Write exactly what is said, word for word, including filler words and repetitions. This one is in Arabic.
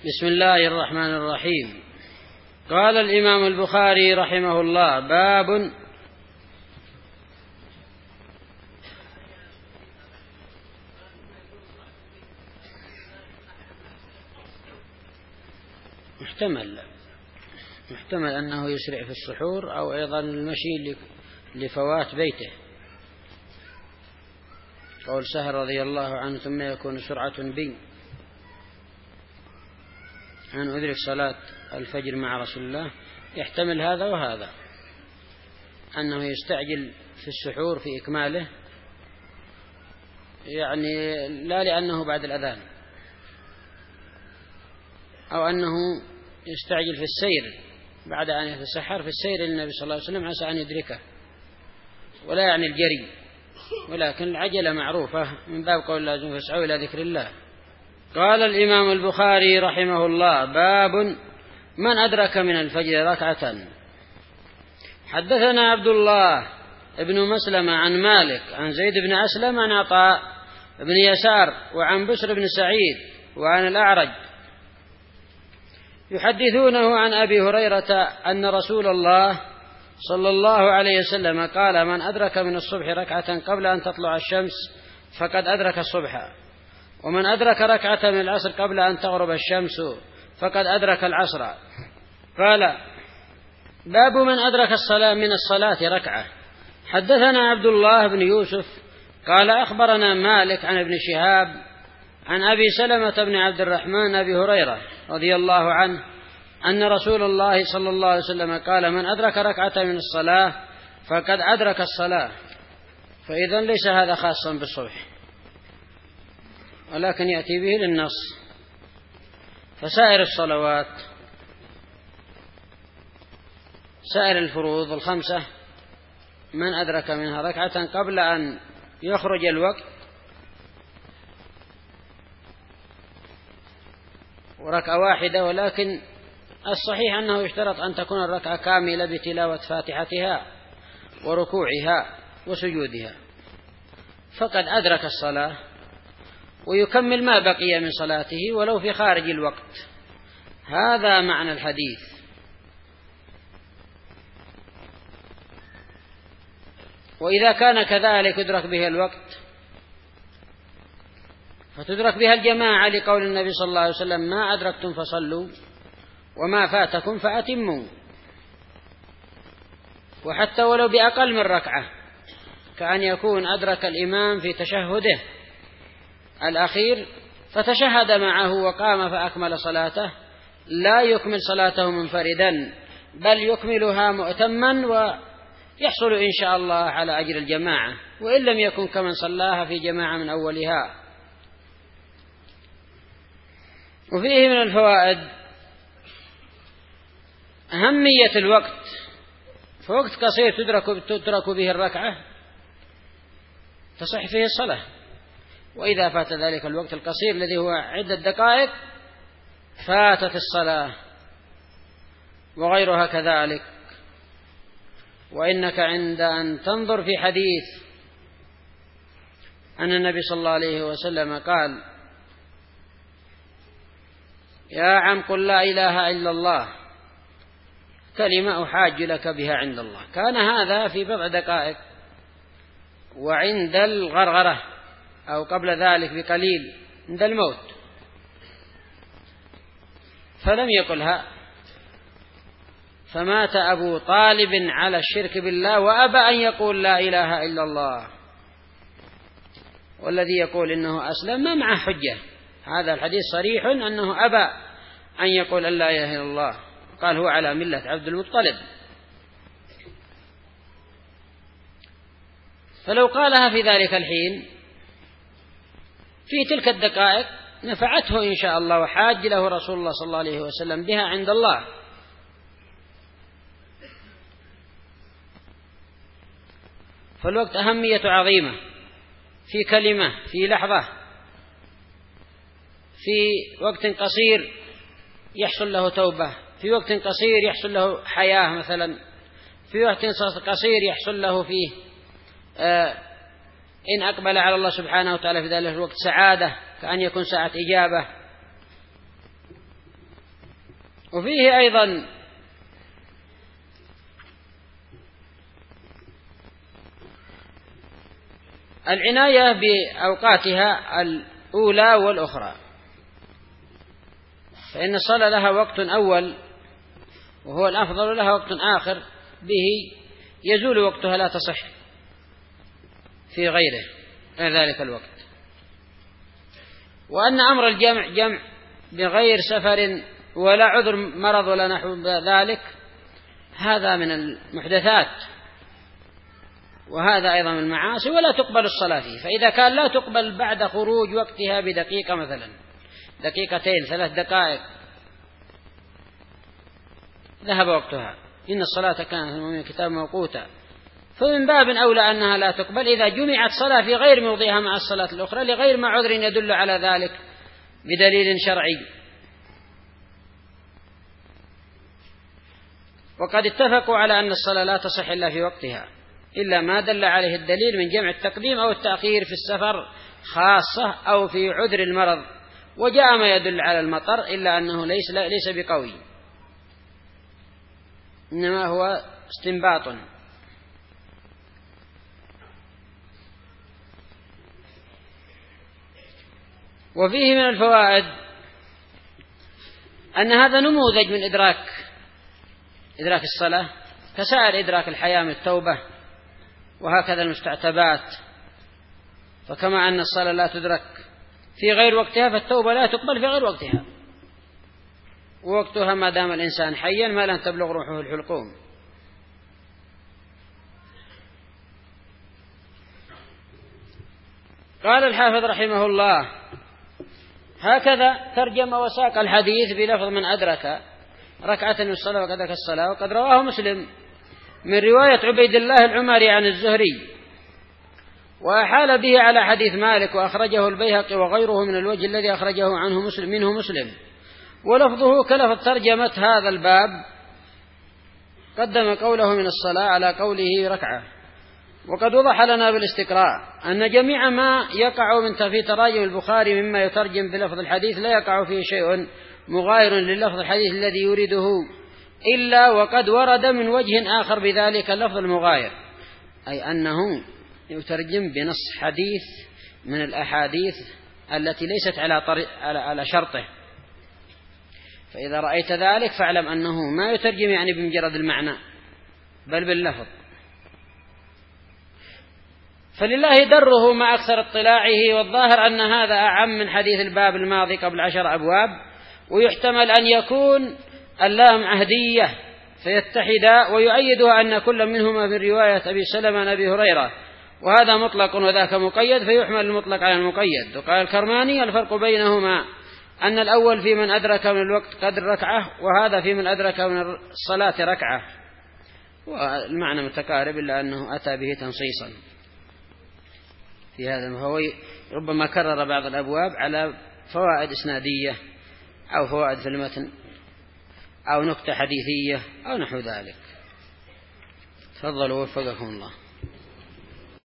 بسم الله الرحمن الرحيم. قال الإمام البخاري رحمه الله: باب محتمل محتمل أنه يسرع في السحور أو أيضا المشي لفوات بيته. قول سهل رضي الله عنه: ثم يكون سرعة بي أن أدرك صلاة الفجر مع رسول الله. يحتمل هذا وهذا، أنه يستعجل في السحور في إكماله، يعني لا لأنه بعد الأذان، أو أنه يستعجل في السير بعد أن يتسحر في السير للنبي صلى الله عليه وسلم عسى أن يدركه، ولا يعني الجري، ولكن العجلة معروفة من باب قول الله: فاسعوا إلى ذكر الله. قال الإمام البخاري رحمه الله: باب من أدرك من الفجر ركعة. حدثنا عبد الله ابن مسلم عن مالك عن زيد بن أسلم عن عطاء بن يسار وعن بشر بن سعيد وعن الأعرج يحدثونه عن أبي هريرة أن رسول الله صلى الله عليه وسلم قال: من أدرك من الصبح ركعة قبل أن تطلع الشمس فقد أدرك الصبح، ومن أدرك ركعة من العصر قبل أن تغرب الشمس فقد أدرك العصر. قال: باب من أدرك الصلاة من الصلاة ركعة. حدثنا عبد الله بن يوسف قال: أخبرنا مالك عن ابن شهاب عن أبي سلمة بن عبد الرحمن أبي هريرة رضي الله عنه أن رسول الله صلى الله عليه وسلم قال: من أدرك ركعة من الصلاة فقد أدرك الصلاة. فإذا ليس هذا خاصا بالصبح، ولكن يأتي به للنص. فسائر الصلوات، سائر الفروض الخمسة، من أدرك منها ركعة قبل أن يخرج الوقت وركعة واحدة، ولكن الصحيح أنه يشترط أن تكون الركعة كاملة بتلاوة فاتحتها وركوعها وسجودها، فقد أدرك الصلاة، ويكمل ما بقي من صلاته ولو في خارج الوقت. هذا معنى الحديث. وإذا كان كذلك يدرك به الوقت فتدرك بها الجماعة، لقول النبي صلى الله عليه وسلم: ما أدركتم فصلوا وما فاتكم فأتموا. وحتى ولو بأقل من ركعة، كأن يكون أدرك الإمام في تشهده الأخير فتشهد معه وقام فأكمل صلاته، لا يكمل صلاته منفردا، بل يكملها مؤتما، ويحصل إن شاء الله على أجر الجماعة، وإن لم يكن كمن صلاها في جماعة من أولها. وفيه من الفوائد أهمية الوقت، فوقت قصير تدرك, تدرك به الركعة تصح فيه الصلاة، وإذا فات ذلك الوقت القصير الذي هو عدة دقائق فاتت الصلاة، وغيرها كذلك. وإنك عند أن تنظر في حديث أن النبي صلى الله عليه وسلم قال: يا عم قل لا إله إلا الله كلمة أحاج لك بها عند الله، كان هذا في بضع دقائق، وعند الغرغرة أو قبل ذلك بقليل عند الموت، فلم يقلها، فمات أبو طالب على الشرك بالله وأبى أن يقول لا إله إلا الله. والذي يقول إنه أسلم ما معه حجة، هذا الحديث صريح أنه أبى أن يقول أن لا إله إلا الله، قال هو على ملة عبد المطلب. فلو قالها في ذلك الحين في تلك الدقائق نفعته إن شاء الله، وحاج له رسول الله صلى الله عليه وسلم بها عند الله. فالوقت أهمية عظيمة، في كلمة، في لحظة، في وقت قصير يحصل له توبة، في وقت قصير يحصل له حياة مثلا، في وقت قصير يحصل له فيه آه إن أقبل على الله سبحانه وتعالى في ذلك الوقت سعادة، كأن يكون ساعة إجابة. وفيه أيضا العناية بأوقاتها الأولى والأخرى، فإن الصلاة لها وقت أول وهو الأفضل، لها وقت آخر به يزول وقتها لا تصح في غيره ذلك الوقت. وأن أمر الجمع جمع بغير سفر ولا عذر مرض ولا نحو ذلك هذا من المحدثات، وهذا أيضا من المعاصي ولا تقبل الصلاة فيه. فإذا كان لا تقبل بعد خروج وقتها بدقيقة مثلا دقيقتين ثلاث دقائق ذهب وقتها، إن الصلاة كانت من كتاب موقوتا، فمن باب أولى أنها لا تقبل إذا جمعت صلاة في غير موضعها مع الصلاة الأخرى لغير ما عذر يدل على ذلك بدليل شرعي. وقد اتفقوا على أن الصلاة لا تصح إلا في وقتها إلا ما دل عليه الدليل من جمع التقديم أو التأخير في السفر خاصة أو في عذر المرض، وجاء ما يدل على المطر إلا أنه ليس, ليس بقوي، إنما هو استنباط. وفيه من الفوائد أن هذا نموذج من إدراك إدراك الصلاة كسائر إدراك الحياة من التوبة وهكذا المستعتبات، فكما أن الصلاة لا تدرك في غير وقتها فالتوبة لا تقبل في غير وقتها، ووقتها ما دام الإنسان حيا ما لن تبلغ روحه الحلقوم. قال الحافظ رحمه الله: هكذا ترجم وساق الحديث بلفظ من أدرك ركعة من الصلاة وقد أدرك الصلاة، وقد رواه مسلم من رواية عبيد الله العمري عن الزهري، وأحال به على حديث مالك، وأخرجه البيهقي وغيره من الوجه الذي أخرجه عنه مسلم منه مسلم، ولفظه كلفظ ترجمة هذا الباب، قدم قوله من الصلاة على قوله ركعة. وقد وضح لنا بالاستقراء أن جميع ما يقع من في تراجم البخاري مما يترجم بلفظ الحديث لا يقع فيه شيء مغاير للفظ الحديث الذي يريده، إلا وقد ورد من وجه آخر بذلك اللفظ المغاير، أي أنه يترجم بنص حديث من الأحاديث التي ليست على, على شرطه. فإذا رأيت ذلك فاعلم أنه ما يترجم يعني بمجرد المعنى بل باللفظ. فلله دره مع أكثر اطلاعه، والظاهر أن هذا أعم من حديث الباب الماضي قبل عشر أبواب، ويحتمل أن يكون اللام عهدية فيتحدا، ويؤيدها أن كل منهما من رواية أبي سلمة عن أبي هريرة، وهذا مطلق وذاك مقيد فيحمل المطلق على المقيد. وقال الكرماني: الفرق بينهما أن الأول في من أدرك من الوقت قدر ركعة، وهذا في من أدرك من الصلاة ركعة، والمعنى متقارب إلا أنه أتى به تنصيصا في هذا، وهو ربما كرر بعض الأبواب على فوائد إسنادية أو فوائد في المتن أو نكتة حديثية أو نحو ذلك. تفضلوا وفقكم الله.